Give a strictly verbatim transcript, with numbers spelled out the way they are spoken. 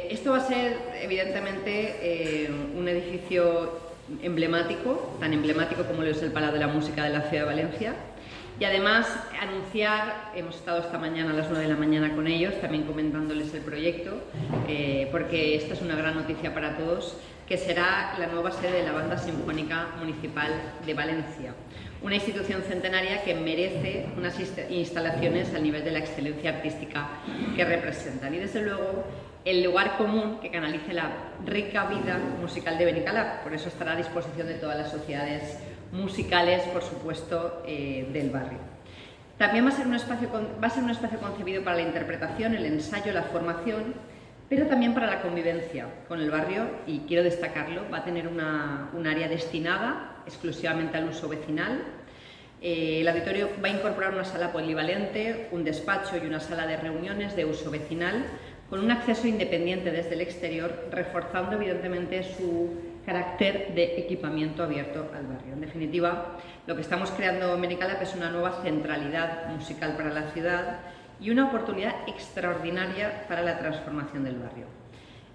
Eh, esto va a ser, evidentemente, eh, un edificio emblemático, tan emblemático como lo es el Palau de la Música de la ciudad de Valencia. Y además anunciar, hemos estado esta mañana a las nueve de la mañana con ellos, también comentándoles el proyecto, eh, porque esta es una gran noticia para todos, que será la nueva sede de la Banda Sinfónica Municipal de Valencia. Una institución centenaria que merece unas instalaciones al nivel de la excelencia artística que representan. Y desde luego el lugar común que canalice la rica vida musical de Benicalap. Por eso estará a disposición de todas las sociedades musicales, por supuesto, eh, del barrio. También va a, ser un espacio, va a ser un espacio concebido para la interpretación, el ensayo, la formación, pero también para la convivencia con el barrio, y quiero destacarlo, va a tener una, un área destinada exclusivamente al uso vecinal. Eh, el auditorio va a incorporar una sala polivalente, un despacho y una sala de reuniones de uso vecinal, con un acceso independiente desde el exterior, reforzando evidentemente su carácter de equipamiento abierto al barrio. En definitiva, lo que estamos creando en Benicalap es una nueva centralidad musical para la ciudad y una oportunidad extraordinaria para la transformación del barrio.